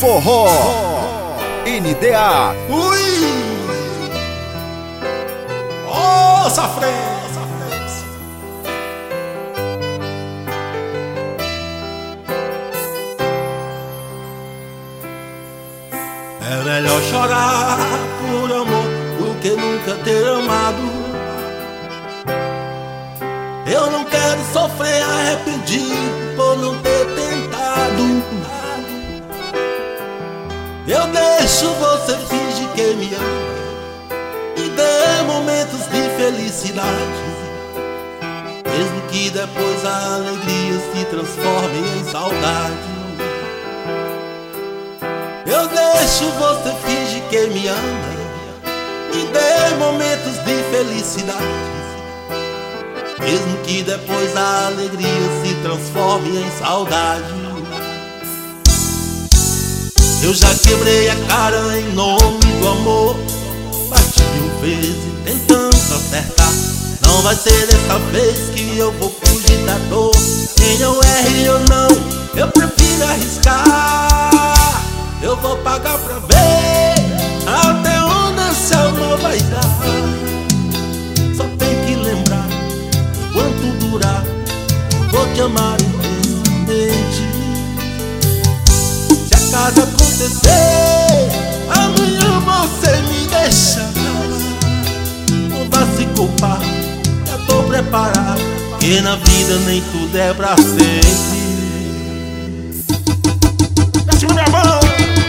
Forró NDA. Ui! Ô, safrência! É melhor chorar por amor do que nunca ter amado. Eu não quero sofrer arrependido por não ter tentado. Eu deixo você fingir que me ama e dê momentos de felicidade, mesmo que depois a alegria se transforme em saudade. Eu deixo você fingir que me ama e dê momentos de felicidade, mesmo que depois a alegria se transforme em saudade. Eu já quebrei a cara em nome do amor, bati 1000 vezes tentando acertar. Não vai ser dessa vez que eu vou fugir da dor. Quem eu erre ou não, eu prefiro arriscar. Eu vou pagar pra ver até onde esse amor vai dar. Só tem que lembrar, enquanto durar, vou te amar intensamente. Se acaso acontecer, amanhã você me deixa, não vá se culpar, já tô preparado, que na vida nem tudo é pra sempre. Deixa minha mão!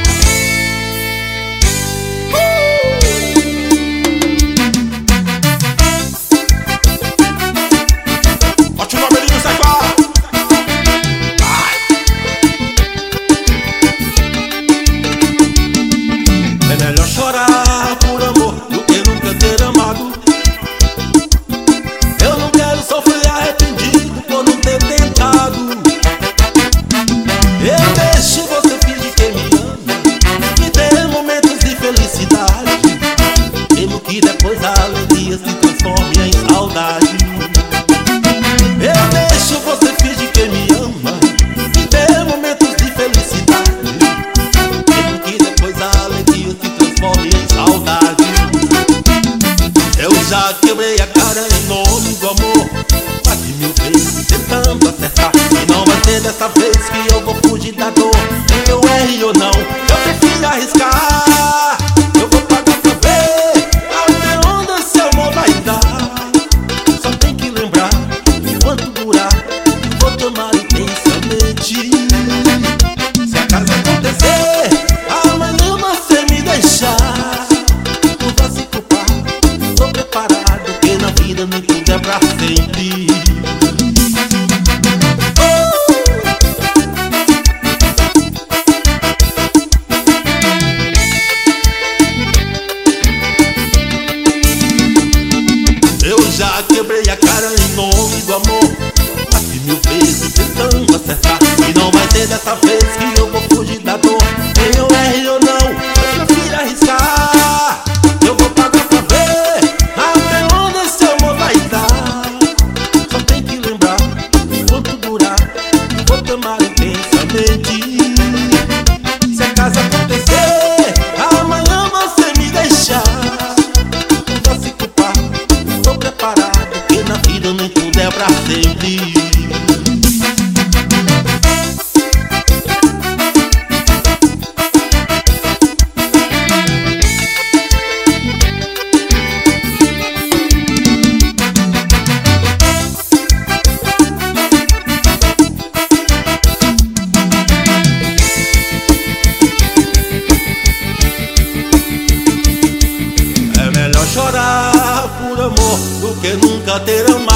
É melhor chorar por amor do que nunca ter amado. Eu não quero sofrer arrependido por não ter tentado. Eu deixo você fingir que me ama e ter momentos de felicidade, mesmo que depois a alegria se transforme em saudade. Eu deixo você fingir que me ama e ter momentos de felicidade, mesmo que depois a alegria se transforme em saudade. Eu já quebrei a cara em nome do amor, bati 1000 vezes tentando acertar. E não vai ser dessa vez que eu vou fugir da dor. Eu erre ou não, eu prefiro arriscar. Eu vou pagar pra ver até onde esse amor vai dar. Só tem que lembrar, enquanto durar, vou te amar intensamente. Se acaso acontecer, amanhã você me deixar, não vá se culpar, tô preparado, que na vida nem tudo é pra sempre. Eu já quebrei a cara em nome do amor, bati 1000 vezes tentando acertar. E não vai ser dessa vez que eu vou fugir da dor. Eu erre ou não, eu prefiro arriscar. Eu vou pagar pra ver até onde esse amor vai dar. Só tem que lembrar, enquanto durar, vou te amar intensamente. Se acaso acontecer, amanhã você me deixar, não vá se culpar, tô preparado, que na vida nem tudo é pra sempre. É melhor chorar por amor do que nunca ter amado.